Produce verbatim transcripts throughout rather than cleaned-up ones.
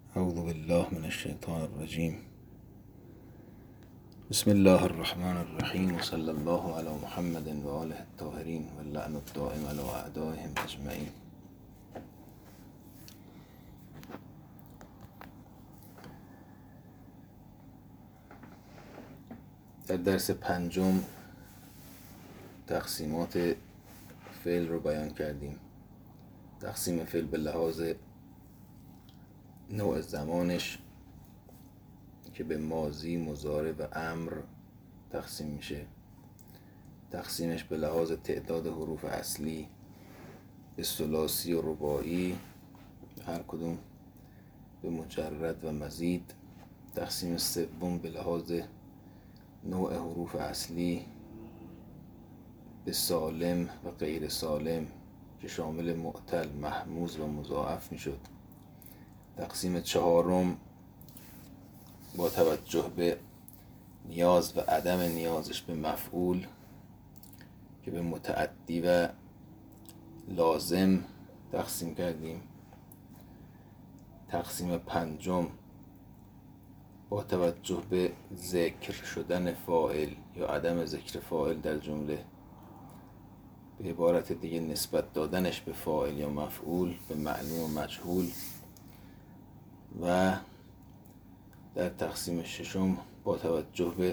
اعوذ بالله من الشیطان الرجیم. بسم الله الرحمن الرحیم و صلی الله علی محمد و آله الطاهرین و اللعن الدائم علی اعدائهم اجمعین. در درس پنجم تقسیمات فعل رو بیان کردیم. تقسیم فعل به لحاظ نوع زمانش که به ماضی، مضارع و امر تقسیم میشه. تقسیمش به لحاظ تعداد حروف اصلی به ثلاثی و رباعی، هر کدوم به مجرد و مزید. تقسیم سوم به لحاظ نوع حروف اصلی به سالم و غیر سالم که شامل معتل، محموز و مضاعف میشد. تقسیم چهارم با توجه به نیاز و عدم نیازش به مفعول که به متعدی و لازم تقسیم کردیم. تقسیم پنجم با توجه به ذکر شدن فاعل یا عدم ذکر فاعل در جمله، به عبارت دیگه نسبت دادنش به فاعل یا مفعول، به معلوم و مجهول. و در تقسیم ششم با توجه به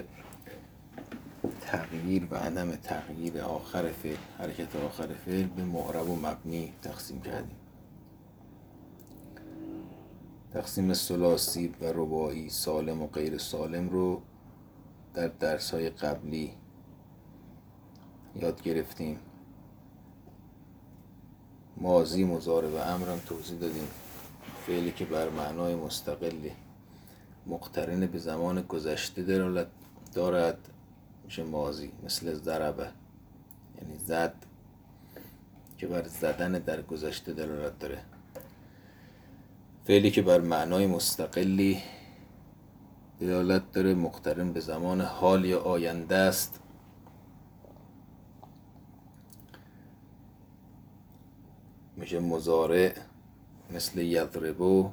تغییر و عدم تغییر آخر فعل، حرکت آخر فعل، به معرب و مبنی تقسیم کردیم. تقسیم ثلاثی و رباعی، سالم و غیر سالم رو در درس‌های قبلی یاد گرفتیم. ماضی، مضارع و امر هم توضیح دادیم. فعلی که بر معنای مستقلی مقترن به زمان گذشته دلالت دارد میشه ماضی، مثل ضربه یعنی زد که بر زدن در گذشته دلالت داره. فعلی که بر معنای مستقلی دلالت داره مقترن به زمان حال یا آینده است میشه مضارع، مثل یضربو.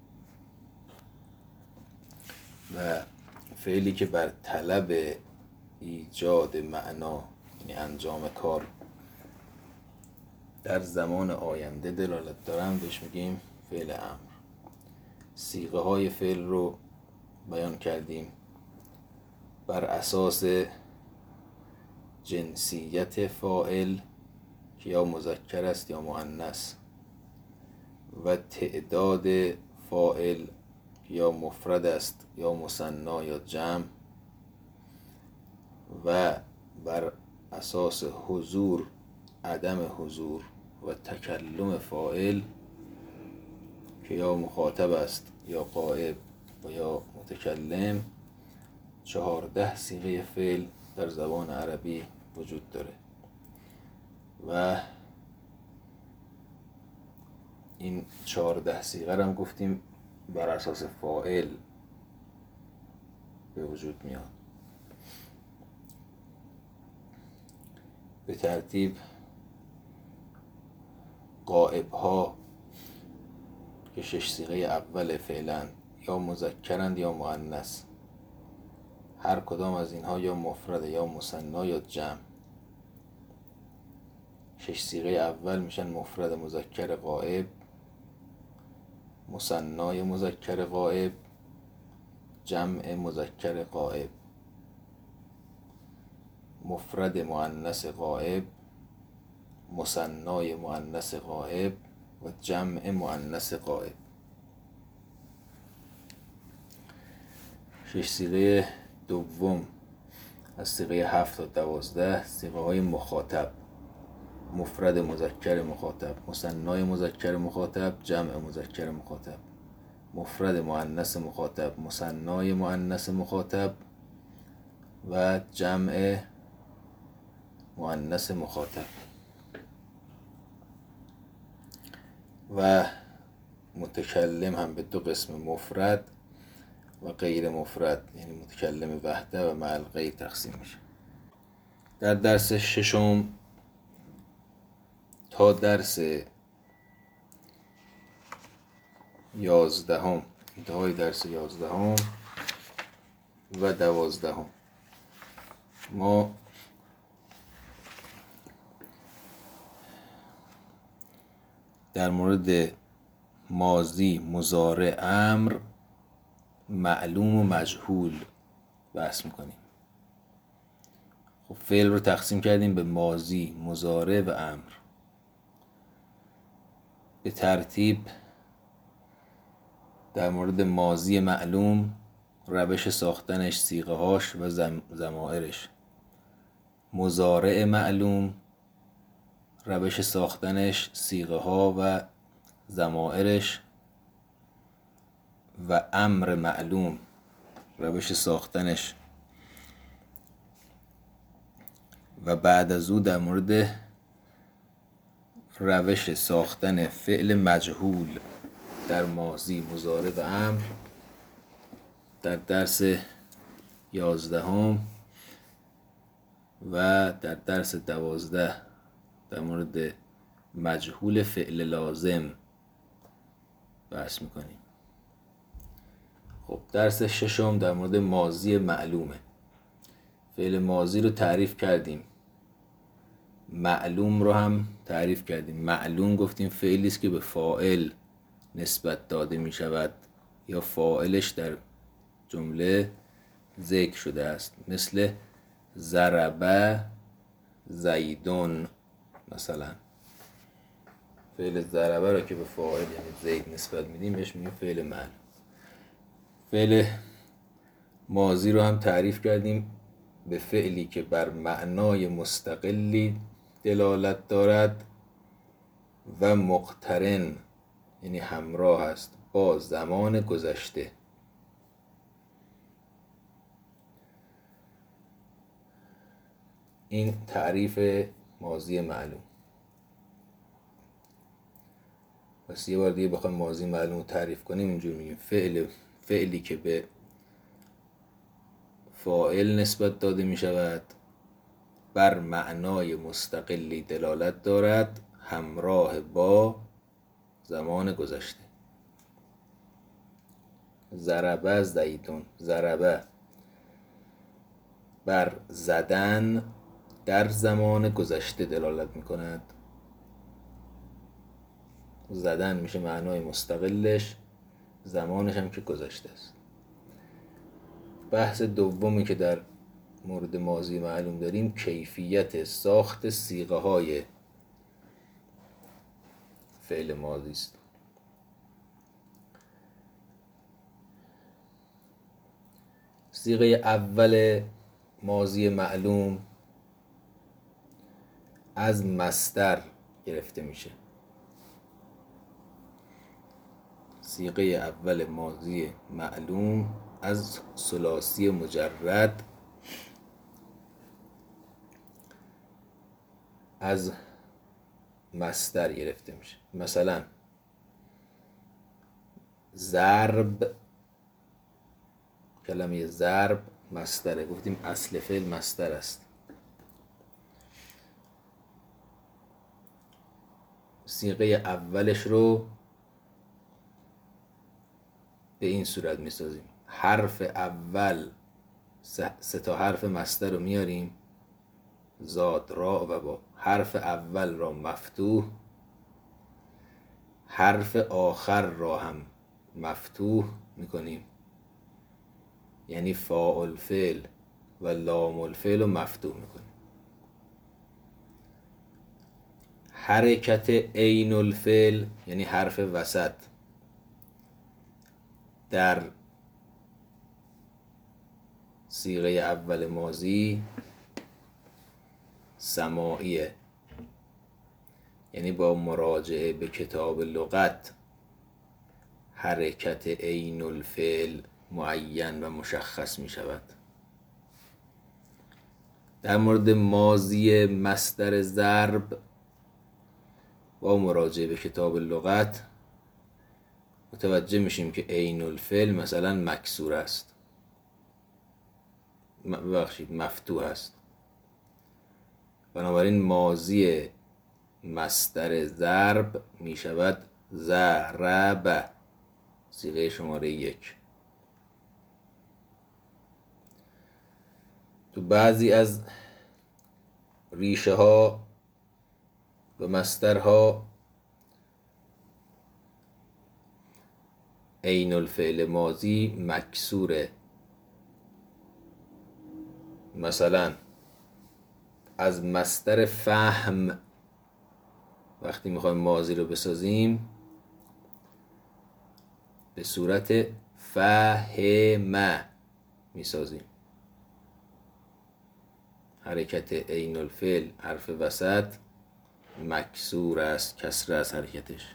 و فعلی که بر طلب ایجاد معنا یعنی انجام کار در زمان آینده دلالت دارن بهش میگیم فعل امر. صیغه های فعل رو بیان کردیم بر اساس جنسیت فاعل که یا مذکر است یا مؤنث، و تعداد فاعل یا مفرد است یا مثنی یا جمع، و بر اساس حضور، عدم حضور و تکلم فاعل که یا مخاطب است یا غائب و یا متکلم. چهارده صیغه فعل در زبان عربی وجود داره و این چهارده صیغه هم گفتیم بر اساس فاعل به وجود میاد. به ترتیب غائب ها که شش صیغه اول فعلن یا مذکرند یا مؤنث، هر کدام از اینها یا مفرد یا مثنی یا جمع. شش صیغه اول میشن مفرد مذکر غائب، مثنی مذکر غائب، جمع مذکر غائب، مفرد مؤنث غائب، مثنی مؤنث غائب و جمع مؤنث غائب. شش صیغه دوم از صیغه هفت تا دوازده صیغه های مخاطب، مفرد مذکر مخاطب، مثنی مذکر مخاطب، جمع مذکر مخاطب، مفرد مؤنث مخاطب، مثنی مؤنث مخاطب و جمع مؤنث مخاطب. و متکلم هم به دو قسم، مفرد و غیر مفرد، یعنی متکلم وحده و مع الغیر تقسیم میشه. در درس ششم تا درس یازدهم انتهای درس یازدهم و دوازدهم. ما در مورد ماضی، مضارع، امر، معلوم و مجهول بحث میکنیم. خب فعل رو تقسیم کردیم به ماضی، مضارع و امر. به ترتیب در مورد ماضی معلوم، روش ساختنش، صیغه هاش و ضمایرش. مضارع معلوم، روش ساختنش، صیغه ها و ضمایرش. و امر معلوم، روش ساختنش. و بعد از او در مورد روش ساختن فعل مجهول در ماضی، مضارع و امر در درس یازدهم و در درس دوازده در مورد مجهول فعل لازم بحث میکنیم. خب درس ششم در مورد ماضی معلومه. فعل ماضی رو تعریف کردیم، معلوم رو هم تعریف کردیم. معلوم گفتیم فعلی است که به فاعل نسبت داده می شود یا فاعلش در جمله ذکر شده است، مثل ضربه زیدون. مثلا فعل ضربه رو که به فاعل یعنی زید نسبت میدیم بهش میگیم فعل معلوم. فعل ماضی رو هم تعریف کردیم به فعلی که بر معنای مستقلی دلالت دارد و مقترن یعنی همراه است با زمان گذشته. این تعریف ماضی معلوم. پس یه بار دیگه بخوایم ماضی معلوم رو تعریف کنیم اینجور میگیم فعل فعلی که به فاعل نسبت داده می شود، بر معنای مستقلی دلالت دارد، همراه با زمان گذشته. ضربه زیدون، ضربه بر زدن در زمان گذشته دلالت می کند. زدن میشه معنای مستقلش، زمانش هم که گذشته است. بحث دومی که در مورد ماضی معلوم داریم کیفیت ساخت صیغه های فعل ماضی است. صیغه اول ماضی معلوم از مصدر گرفته میشه. صیغه اول ماضی معلوم از ثلاثی مجرد از مصدر گرفته میشه. مثلا ضرب، کلمه ضرب مصدره، گفتیم اصل فعل مصدر است. صیغه اولش رو به این صورت میسازیم: حرف اول، سه تا حرف مصدر رو میاریم، زاد، را و با. حرف اول را مفتوح، حرف آخر را هم مفتوح میکنیم، یعنی فاء الفعل و لام الفعل رو مفتوح میکنیم. حرکت عین الفعل یعنی حرف وسط در صیغه اول ماضی سماعیه، یعنی با مراجعه به کتاب لغت حرکت عین الفعل معین و مشخص می شود. در مورد ماضی مصدر ضرب با مراجعه به کتاب لغت متوجه میشیم که عین الفعل مثلا مکسور است، ببخشید مفتوح است. بنابراین ماضی مصدر ضرب می شود ضرب. صیغه شماره یک. تو بعضی از ریشه ها و مصدرها عین الفعل ماضی مکسوره. مثلا از مصدر فهم وقتی میخوایم ماضی رو بسازیم به صورت فهم میسازیم. حرکت عین الفعل حرف وسط مکسور است، کسره است حرکتش.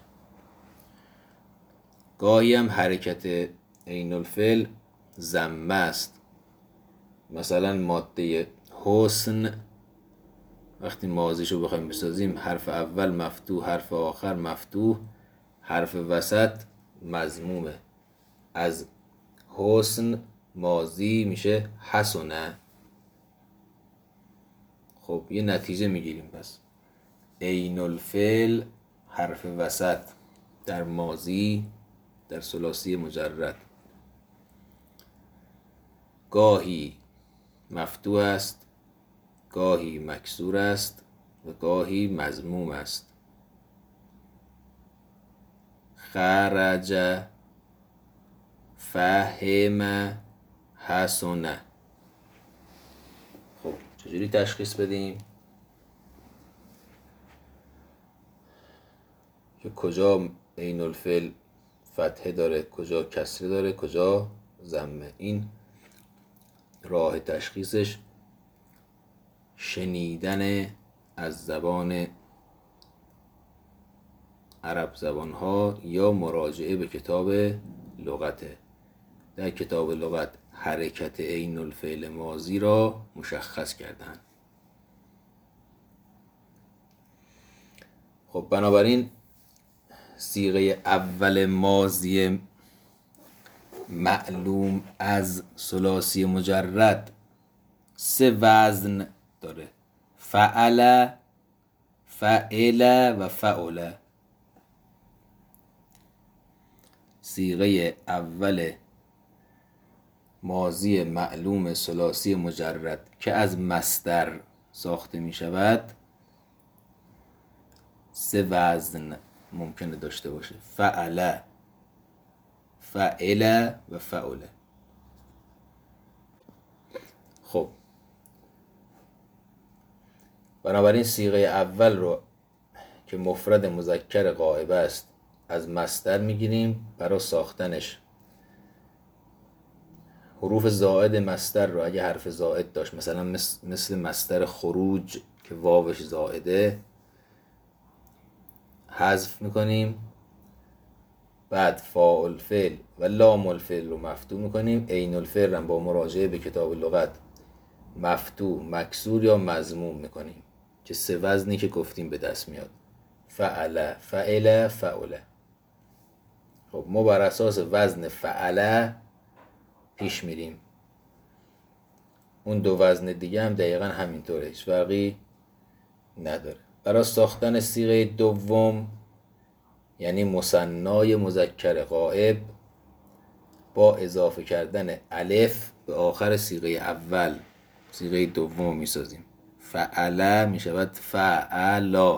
گاهی هم حرکت عین الفعل ضمه است. مثلا ماده حسن وقتی ماضیشو بخوایم بسازیم حرف اول مفتوح، حرف آخر مفتوح، حرف وسط مضمومه. از حسن ماضی میشه حسنه. خب یه نتیجه میگیریم. پس عین الفعل حرف وسط در ماضی در ثلاثی مجرد گاهی مفتوح است، گاهی مکسور است و گاهی مضموم است. خرج، فهم، حسنه. خب چجوری تشخیص بدیم که کجا عین الفعل فتحه داره، کجا کسره داره، کجا ضمه؟ این راه تشخیصش شنیدن از زبان عرب زبان ها یا مراجعه به کتاب لغته. در کتاب لغت حرکت عین الفعل ماضی را مشخص کردن. خب بنابراین صیغه اول ماضی معلوم از ثلاثی مجرد سه وزن داره: فعل، فعل و فعل. صیغه اول ماضی معلوم ثلاثی مجرد که از مصدر ساخته می شود سه وزن ممکنه داشته باشه: فعل، فعل و فعل. خب بنابراین صیغه اول رو که مفرد مذکر غائب است از مصدر میگیریم. برای ساختنش حروف زائد مصدر رو اگه حرف زائد داشت، مثلا مثل مصدر خروج که واوش زائده، حذف میکنیم. بعد فاء الفعل و لام الفعل رو مفتوح میکنیم. عین الفعل رو با مراجعه به کتاب لغت مفتوح، مکسور یا مضموم میکنیم که سه وزنی که گفتیم به دست میاد: فعل، فعل، فعل. خب ما بر اساس وزن فعل پیش میریم. اون دو وزن دیگه هم دقیقا همینطوره، هیچ فرقی نداره. برای ساختن صیغه دوم یعنی مثنای مذکر غائب با اضافه کردن الف به آخر صیغه اول صیغه دوم میسازیم. فعل میشود فعلا،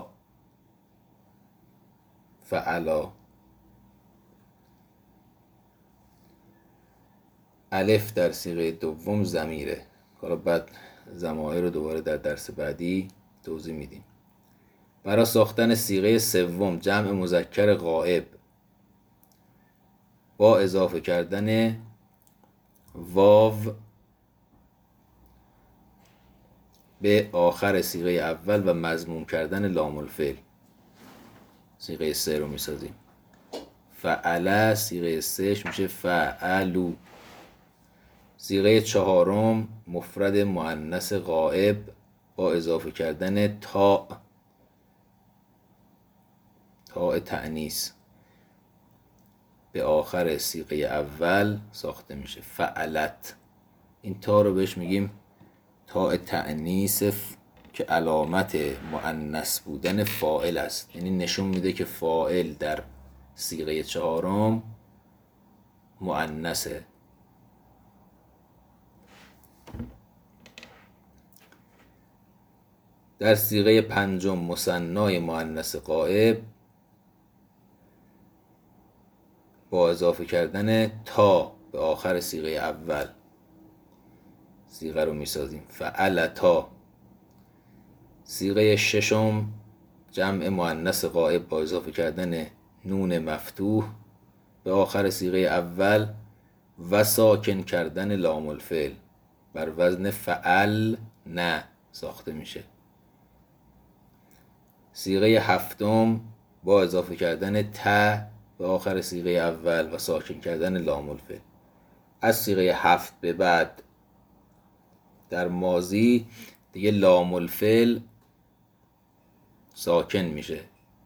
فعلا. الف در صیغه دوم ضمیره. حالا بعد ضمائر رو دوباره در درس بعدی توضیح میدیم. برای ساختن صیغه سوم جمع مذکر غائب با اضافه کردن واو به آخر صیغه اول و مضموم کردن لام الفعل صیغه سه رو میسازیم. فعل صیغه سهش میشه فعلو. صیغه چهارم مفرد مؤنث غائب با اضافه کردن تا، تاء تأنیث به آخر صیغه اول ساخته میشه. فعلت. این تا رو بهش میگیم تاء تأنیث که علامت مؤنث بودن فاعل است، یعنی نشون میده که فاعل در صیغه چهارم مؤنثه. در صیغه پنجم مثنای مؤنث غائب با اضافه کردن تا به آخر صیغه اول صیغه رو میسازیم. فعلتا. صیغه ششم جمع مؤنث غائب با اضافه کردن نون مفتوح به آخر صیغه اول و ساکن کردن لام الفعل بر وزن فعل نه ساخته میشه. صیغه هفتم با اضافه کردن ت به آخر صیغه اول و ساکن کردن لام الفعل. از صیغه هفت به بعد در ماضی دیگه لام الفعل ساکن میشه،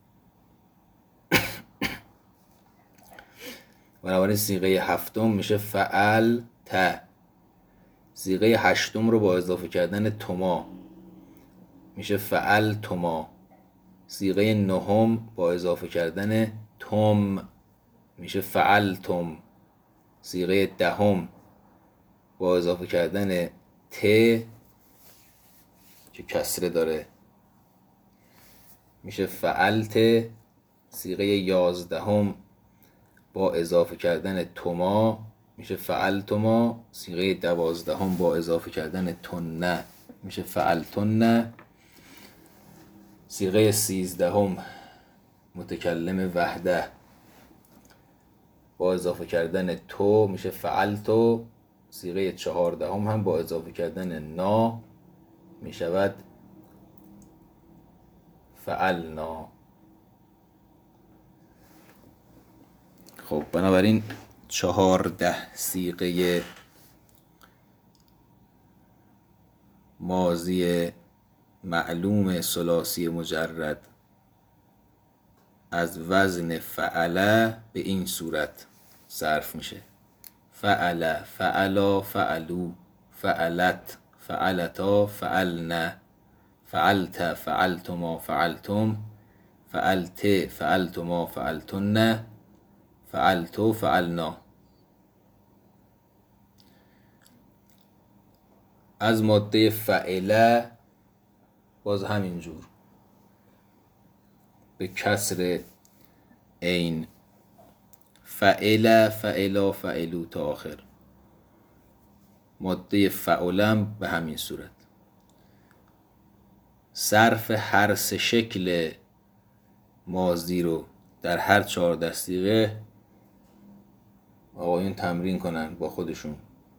بنابراین صیغه هفتم میشه فعل ت. صیغه هشتم رو با اضافه کردن تما میشه فعل تما. صیغه نهم با اضافه کردن تم میشه فعل تم. صیغه دهم با اضافه کردن ت که کسره داره میشه فعلت. صیغه یازدهم با اضافه کردن تما میشه فعلتما. صیغه دوازدهم با اضافه کردن تنه میشه فعلتنه. صیغه سیزدهم متکلم وحده با اضافه کردن تو میشه فعلتو. صیغه چهاردهم هم با اضافه کردن نا میشود فعلنا. خب بنابراین چهارده صیغه ماضی معلوم ثلاثی مجرد از وزن فعله به این صورت صرف میشه: فعل، فعلا، فعلو، فعلت، فعلتا، فعلن، فعلت، فعلتما، فعلتم، فعلت، فعلتما، فعلتن، فعلتو، فعلنا. از ماده فعله باز همینجور به کسر عین فعل، فعلا، فعلو تا آخر. ماده فعلم به همین صورت. صرف هر سه شکل ماضی رو در هر چهارده صیغه آقایون تمرین کنن با خودشون.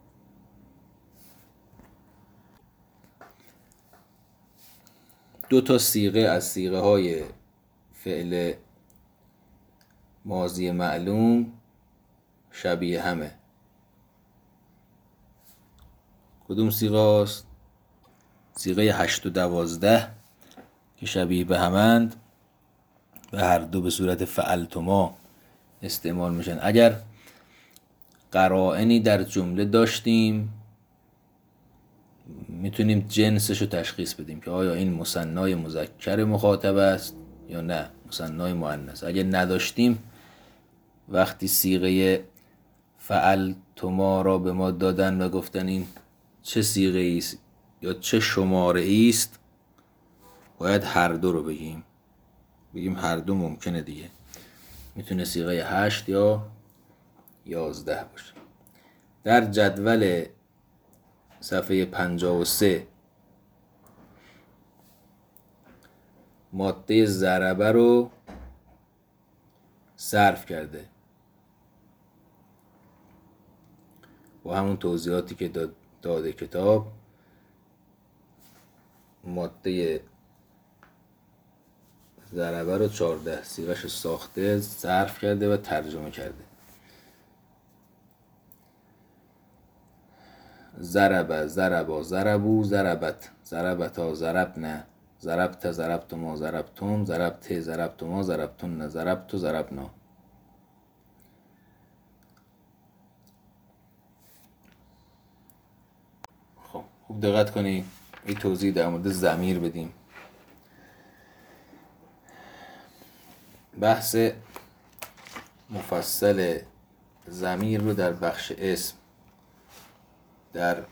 دو تا صیغه از صیغه های فعل ماضی معلوم شبیه همه. کدوم صیغه هاست؟ صیغه هشت و دوازده که شبیه به همند و هر دو به صورت فعلتما استعمال میشن. اگر قرائنی در جمله داشتیم میتونیم جنسش رو تشخیص بدیم که آیا این مثنای مذکر مخاطب است یا نه مثنای مؤنث. اگه نداشتیم وقتی صیغه فعلتما را به ما دادن و گفتن این چه صیغه است یا چه شماره است باید هر دو رو بگیم. بگیم هر دو ممکنه دیگه، میتونه صیغه هشت یا یازده باشه. در جدول صفحه پنجاه و سه ماده ضربه رو صرف کرده با همون توضیحاتی که داده کتاب. ماده ضربه رو چهارده صیغه‌اش ساخته، صرف کرده و ترجمه کرده. ضرب، ضربا، ضربو، ضربت، ضربتا، ضربنا، ضربت، ضربتما، ضربتم، ضربت، ضربتما، ضربتن، ضربت، ضربنا. خب خوب دقت کنید این توضیح در مورد ضمیر بدیم. بحث مفصل ضمیر رو در بخش اسم در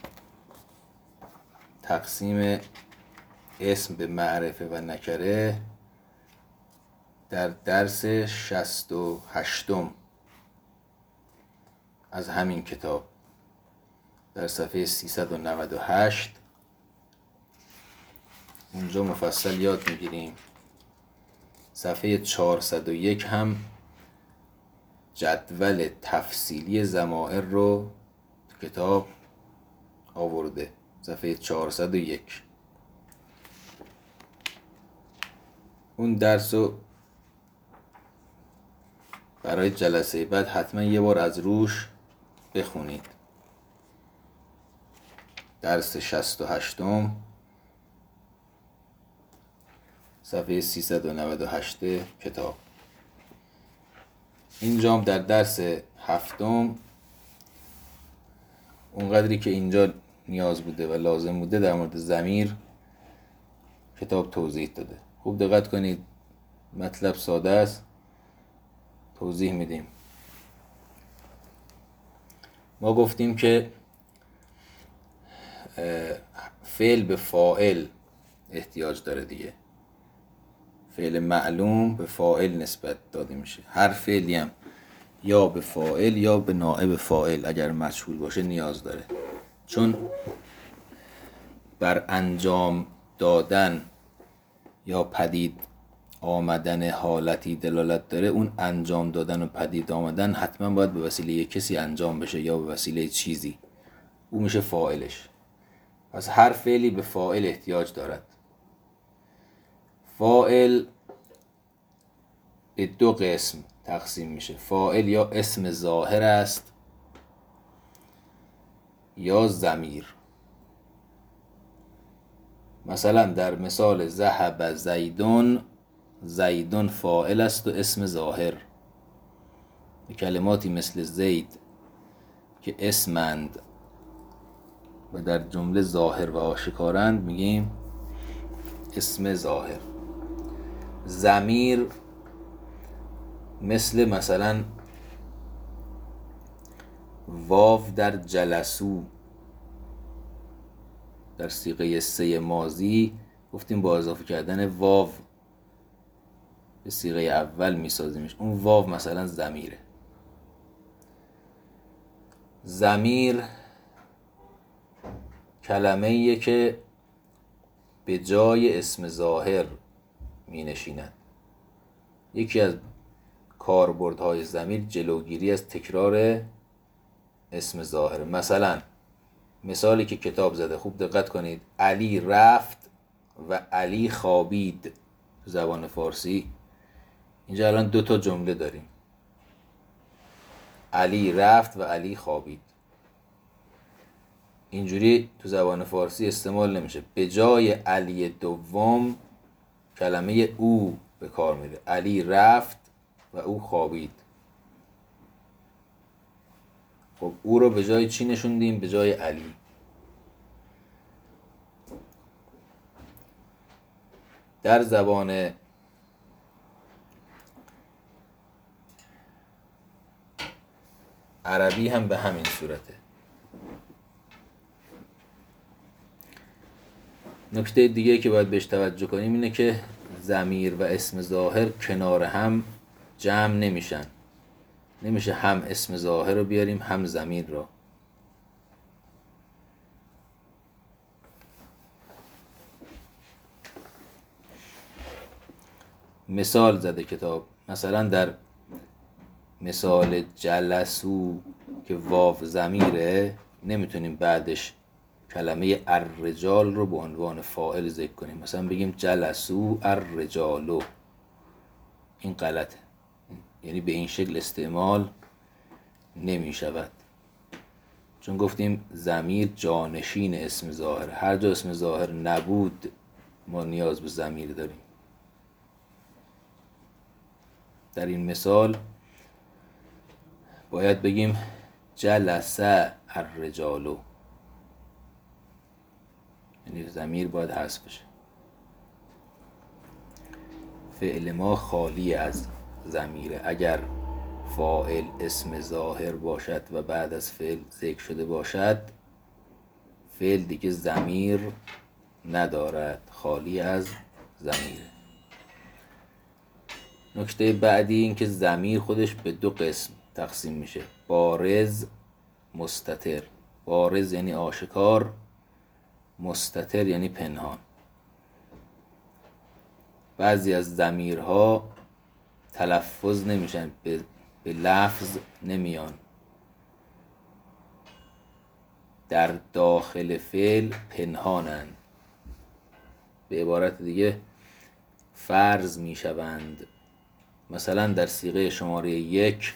تقسیم اسم به معرفه و نکره در درس شصت و هشتم از همین کتاب در صفحه سیصد و نود و هشت اونجا مفصل یاد میگیریم. صفحه چهارصد و یک هم جدول تفصیلی ضمائر رو تو کتاب آورده، صفحه چهارصد و یک. اون درس رو برای جلسه بعد حتما یه بار از روش بخونید. درس شصت و هشتم صفحه سیصد و نود و هشت کتاب. اینجا در درس هفتم اونقدری که اینجا نیاز بوده و لازم بوده در مورد ضمیر کتاب توضیح داده. خوب دقت کنید، مطلب ساده است، توضیح میدیم. ما گفتیم که فعل به فاعل احتیاج داره دیگه. فعل معلوم به فاعل نسبت داده میشه. هر فعلی هم یا به فاعل یا به نائب فاعل اگر مجهول باشه نیاز داره، چون بر انجام دادن یا پدید آمدن حالتی دلالت داره. اون انجام دادن و پدید آمدن حتما باید به وسیله یک کسی انجام بشه یا به وسیله چیزی، او میشه فاعلش. پس هر فعلی به فاعل احتیاج دارد. فاعل به دو قسم تقسیم میشه. فاعل یا اسم ظاهر است یا ضمیر. مثلا در مثال ذهب زیدون، زیدون فاعل است و اسم ظاهر. کلماتی مثل زید که اسمند و در جمله ظاهر و آشکارند میگیم اسم ظاهر. ضمیر مثل مثلا واو در جلسو در صیغه سه ماضی گفتیم با اضافه کردن واو به صیغه اول میسازیمش. اون واو مثلا ضمیره. ضمیر کلمه ایه که به جای اسم ظاهر می نشیند. یکی از کاربردهای ضمیر جلوگیری از تکرار اسم ظاهر. مثلا مثالی که کتاب زده، خوب دقت کنید، علی رفت و علی خوابید. زبان فارسی اینجا الان دو تا جمله داریم، علی رفت و علی خوابید. اینجوری تو زبان فارسی استعمال نمیشه. به جای علی دوم کلمه او به کار میره. علی رفت و او خوابید. خب او رو به جای چی نشوندیم؟ به جای علی. در زبان عربی هم به همین صورته. نکته دیگه که باید بهش توجه کنیم اینه که ضمیر و اسم ظاهر کنار هم جمع نمیشن. نمیشه هم اسم ظاهر رو بیاریم هم ضمیر رو. مثال زده کتاب. مثلا در مثال جلسو که واو ضمیره، نمیتونیم بعدش کلمه الرجال رو به عنوان فاعل ذکر کنیم. مثلا بگیم جلسو الرجالو، این غلطه. یعنی به این شکل استعمال نمی شود، چون گفتیم ضمیر جانشین اسم ظاهر. هر جا اسم ظاهر نبود ما نیاز به ضمیر داریم. در این مثال باید بگیم جلسه الرجالو، یعنی ضمیر باید حذف بشه. فعل ما خالی از ضمیره. اگر فاعل اسم ظاهر باشد و بعد از فعل ذکر شده باشد، فعل دیگه ضمیر ندارد، خالی از ضمیره. نکته بعدی این که ضمیر خودش به دو قسم تقسیم میشه: بارز، مستتر. بارز یعنی آشکار، مستتر یعنی پنهان. بعضی از ضمیرها تلفظ نمیشن، به, به لفظ نمیان، در داخل فعل پنهانن. به عبارت دیگه فرض میشوند. مثلا در صیغه شماره یک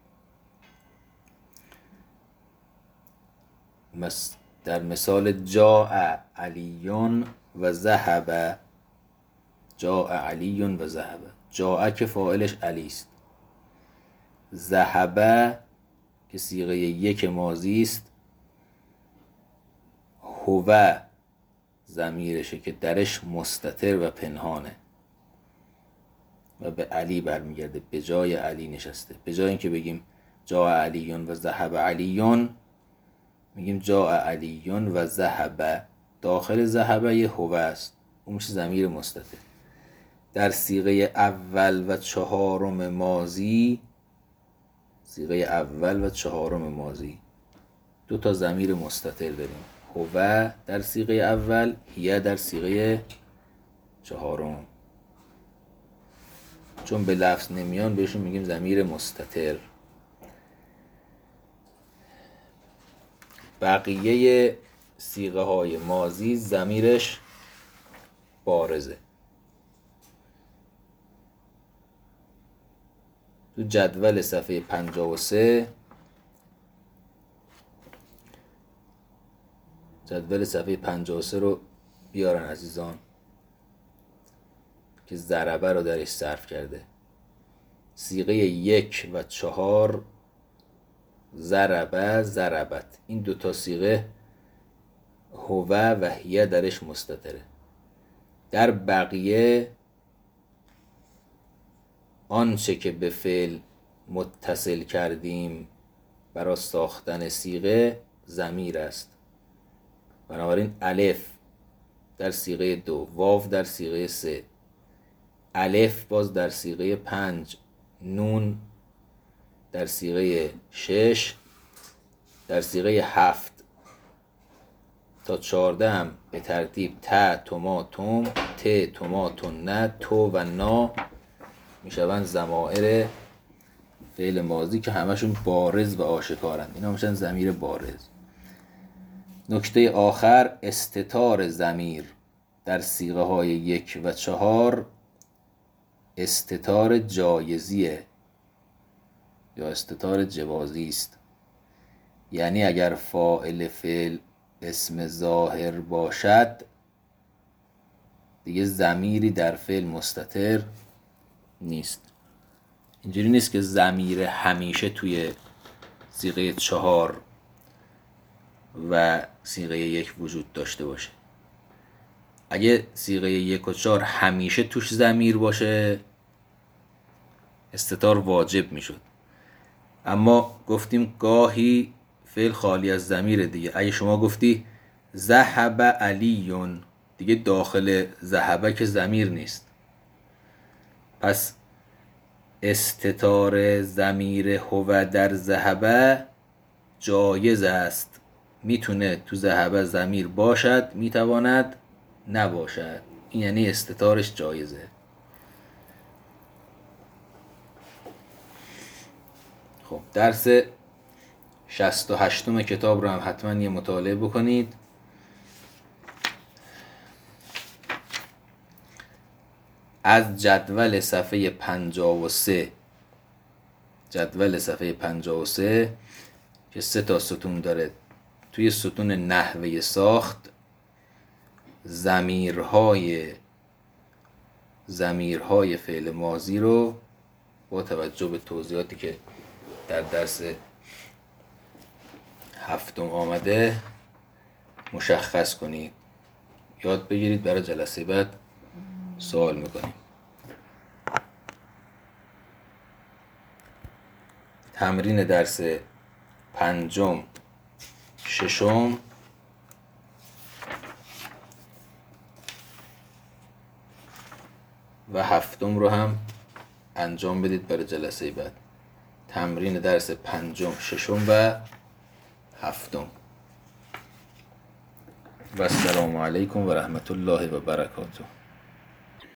در مثال جاء علیون و ذهب، جاء علیون و ذهب، جاء که فاعلش علی است، ذهب که صیغه یک ماضی است، هو ضمیرشه که درش مستتر و پنهانه و به علی برمیگرده، به جای علی نشسته. به جای اینکه بگیم جاء علیون و ذهب علیون، میگیم جاء علیون و ذهب. داخل ذهب یه هو است، اون میشه ضمیر مستتر. در صیغه اول و چهارم ماضی، صیغه اول و چهارم ماضی دو تا ضمیر مستتر داریم: هو در صیغه اول، هیه در صیغه چهارم. چون به لفظ نمیان بهشون میگیم ضمیر مستتر. بقیه صیغه های ماضی ضمیرش بارزه. تو جدول صفحه پنجاه و سه جدول صفحه پنجاه و سه رو بیارن عزیزان که ضربه رو درش صرف کرده. صیغه یک و چهار ضربه، ضربت، این دوتا صیغه هو و هیه درش مستتره. در بقیه آنچه که به فعل متصل کردیم برای ساختن صیغه ضمیر است. بنابراین الف در صیغه دو، واو در صیغه سه، الف باز در صیغه پنج، نون در صیغه شش، در صیغه هفت تا چارده هم به ترتیب ت، تما، توم، ت، تما، تنه، تو و نا میشوند ضمائر فعل ماضی که همشون بارز و آشکارند. اینا میشن ضمیر بارز. نکته آخر استتار ضمیر در صیغه های یک و چهار استتار جایزیه یا استتار جوازی است. یعنی اگر فاعل فعل اسم ظاهر باشد دیگه ضمیری در فعل مستتر نیست. اینجوری نیست که ضمیر همیشه توی صیغه چهار و صیغه یک وجود داشته باشه. اگه صیغه یک و چهار همیشه توش ضمیر باشه استتار واجب میشد، اما گفتیم گاهی فعل خالی از ضمیر دیگه. اگه شما گفتی ذهب علیون، دیگه داخل ذهب که ضمیر نیست، پس استتار ضمیر هو در ذهب جایز است. میتونه تو ذهب ضمیر باشد، میتواند نباشد. این یعنی استتارش جایزه. خب درس شصت و هشتم کتاب رو هم حتما یه مطالعه بکنید. از جدول صفحه پنجاه و سه جدول صفحه پنجاه و سه که سه تا ستون داره، توی ستون نحوه ساخت ضمیرهای ضمیرهای فعل ماضی رو با توجه به توضیحاتی که در درس هفتم آمده مشخص کنید، یاد بگیرید. برای جلسه بعد سوال میکنیم. تمرین درس پنجم، ششم و هفتم رو هم انجام بدید برای جلسه بعد. تمرین درس پنجم، ششم و هفتم. و السلام علیکم و رحمت الله و برکاته.